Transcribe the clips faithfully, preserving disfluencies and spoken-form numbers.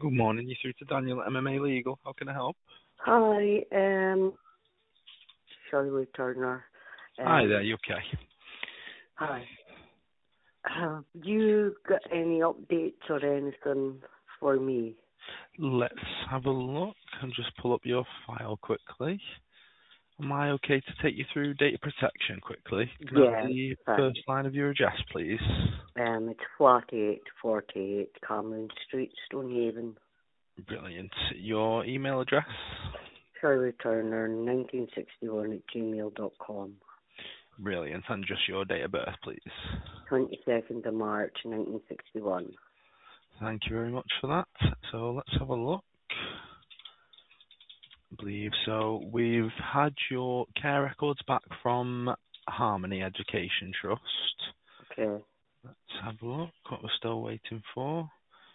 Good morning, you're through to Daniel at M M A Legal. How can I help? Hi, um, Shirley Turner. Hi there, Um, you okay? hi. Have you got any updates or anything for me? Let's have a look and just pull up your file quickly. Am I okay to take you through data protection quickly? Can I have Yeah, the fine. first line of your address, please? Um, it's flat eight forty-eight Cameron Street, Stonehaven. Brilliant. Your email address? Shirley Turner, nineteen sixty-one at gmail dot com. Brilliant. And just your date of birth, please. twenty-second of March, nineteen sixty-one. Thank you very much for that. So let's have a look. I believe so. We've had your care records back from Harmony Education Trust. Okay. Let's have a look. What we're still waiting for.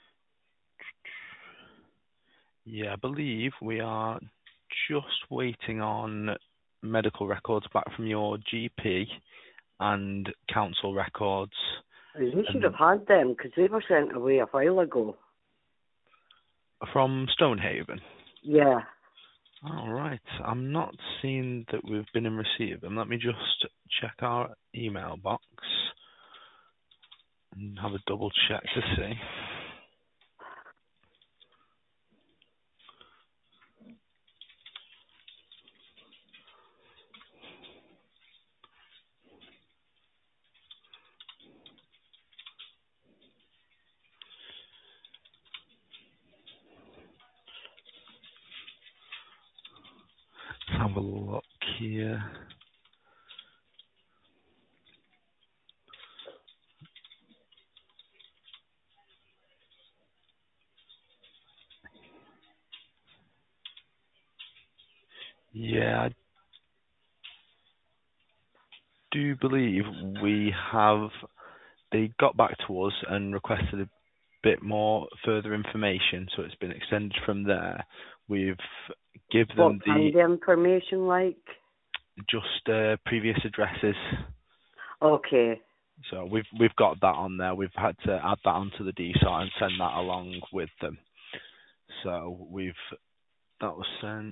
Yeah, I believe we are just waiting on medical records back from your G P and council records. You should have And had them because they were sent away a while ago. from Stonehaven. Yeah. All right. I'm not seeing that we've been in receipt of them. Let me just check our email box and have a double check to see. Let's have a look here. Yeah, I do believe we have. They got back to us and requested a bit more further information, so it's been extended from there. We've give What them the kind of information like? just uh, previous addresses, Okay. so we've we've got that on there. We've had to add that onto the D S O T and send that along with them. So we've that was sent.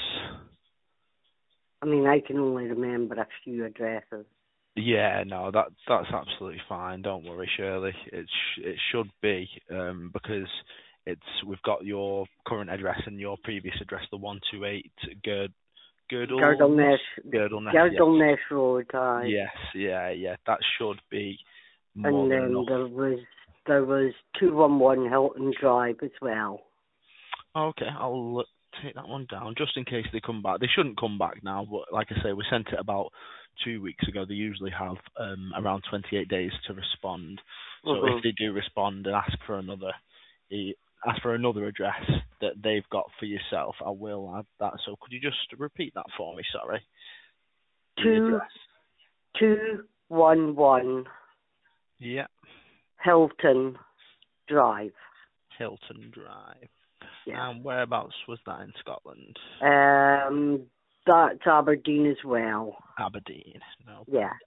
I mean, I can only remember a few addresses. Yeah, no, that that's absolutely fine. Don't worry, Shirley. It sh- it should be um, because it's we've got your current address and your previous address, the one two eight Gerd Girdle Girdleness, Girdleness. Yes, Girdleness Road, aye. yes, yeah, yeah. That should be more And than then enough. there was there was two one one Hilton Drive as well. Okay, I'll uh, take that one down just in case they come back. They shouldn't come back now, but like I say, we sent it about two weeks ago. They usually have um, around twenty-eight days to respond. So if Mhm. they do respond and ask for another, eh, ask for another address that they've got for yourself, I will add that. So could you just repeat that for me? Sorry, the Two address. two one one Yeah, Hilton Drive. Hilton Drive. Yeah. And whereabouts was that in Scotland? Um, that's Aberdeen as well. Aberdeen. No Yeah. problem.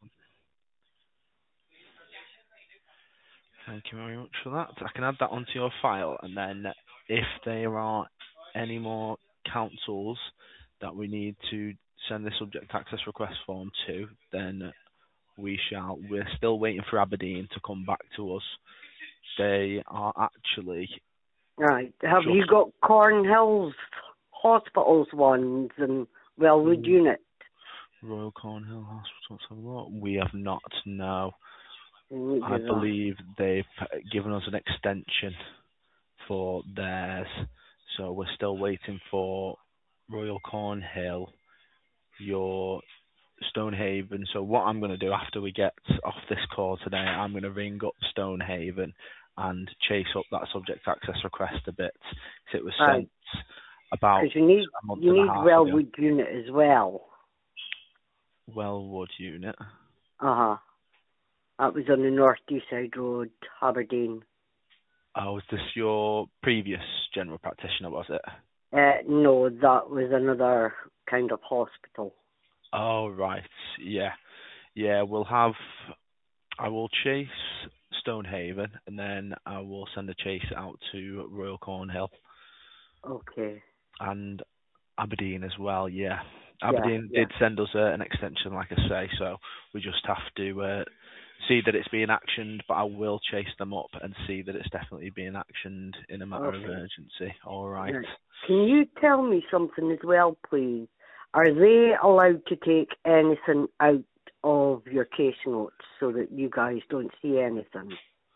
Thank you very much for that. I can add that onto your file, and then if there are any more councils that we need to send the subject access request form to, then we shall. We're still waiting for Aberdeen to come back to us. They are actually Right. Have you just got Cornhills Hospitals ones and Wellwood mm, Unit? Royal Cornhill Hospital. Let's have a look. We have not. No, You need I to do that. believe they've given us an extension for theirs, so we're still waiting for Royal Cornhill, your Stonehaven. So what I'm going to do after we get off this call today, I'm going to ring up Stonehaven and chase up that subject access request a bit, because it was Right. sent about Because you need a month you and a need half ago. Wellwood Unit as well. Wellwood unit. Uh huh. That was on the North Deeside Road, Aberdeen. Oh, was this your previous general practitioner, was it? Uh, no, that was another kind of hospital. Oh, right. Yeah. Yeah, we'll have... I will chase Stonehaven, and then I will send a chase out to Royal Cornhill Okay. and Aberdeen as well. Yeah, Yeah, Aberdeen yeah. did send us uh, an extension, like I say, so we just have to uh, see that it's being actioned. But I will chase them up and see that it's definitely being actioned in a matter of Okay. urgency. All right. Right. Can you tell me something as well, please? Are they allowed to take anything out of your case notes so that you guys don't see anything?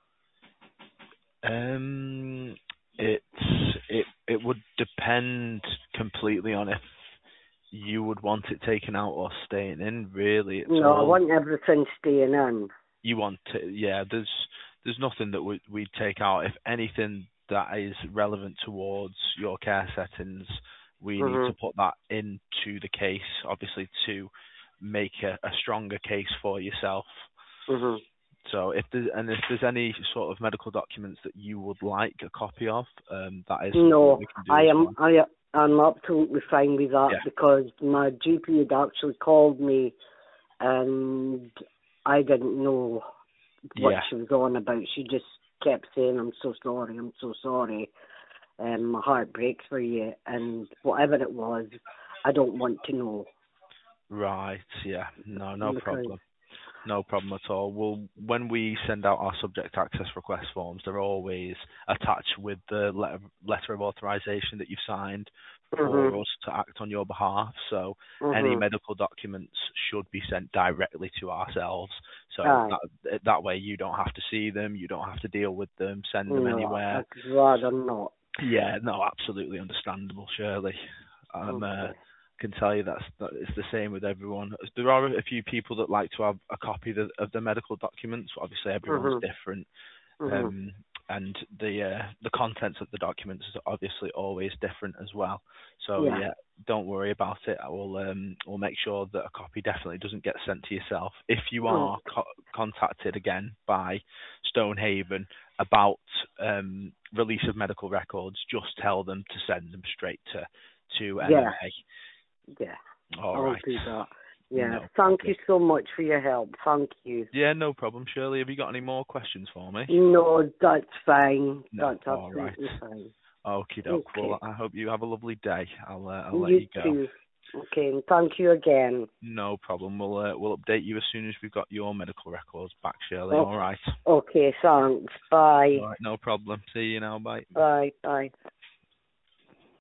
Um, it's it it would depend completely on if you would want it taken out or staying in. Really, it's No, I all want everything staying in. you want to. Yeah, there's there's nothing that we we'd take out. If anything that is relevant towards your care settings, we need to Mhm. put that into the case, obviously, to make a, a stronger case for yourself. Mhm. So if there's and if there's any sort of medical documents that you would like a copy of, um, that is something that No, we can do I as am. well. I am absolutely fine with that Yeah, because my G P had actually called me, and I didn't know what yeah, she was on about. She just kept saying, "I'm so sorry. I'm so sorry." And my heart breaks for you, and whatever it was, I don't want to know right, yeah, no, no because problem. No problem at all. Well, when we send out our subject access request forms, they're always attached with the letter, letter of authorization that you've signed mhm, for us to act on your behalf. So any mhm, medical documents should be sent directly to ourselves. So aye, that that way you don't have to see them, you don't have to deal with them, send them no, anywhere. I'd rather not. Yeah, no, absolutely understandable, Shirley. Um, uh, Okay. can tell you that's that it's the same with everyone. There are a few people that like to have a copy of the, of the medical documents. Obviously, everyone's Mhm, different, mhm, um, and the uh, the contents of the documents is obviously always different as well. So yeah, yeah, don't worry about it. I will um, we'll make sure that a copy definitely doesn't get sent to yourself. If you mm, are co- contacted again by Stonehaven about um, release of medical records, just tell them to send them straight to to yeah, M M A. yeah. All I'll right. do that. Yeah. No Thank problem. you so much for your help. Thank you. Yeah, no problem, Shirley. Have you got any more questions for me? No, that's fine. No. That's All right. absolutely fine. Okie doke. Well, Okay. I hope you have a lovely day. I'll uh, I'll let You you go. too. Okay, and thank you again. No problem. We'll uh, we'll update you as soon as we've got your medical records back, Shirley. Oh, All right. okay, thanks. Bye. All right. No problem. See you now. Bye. Bye. Bye.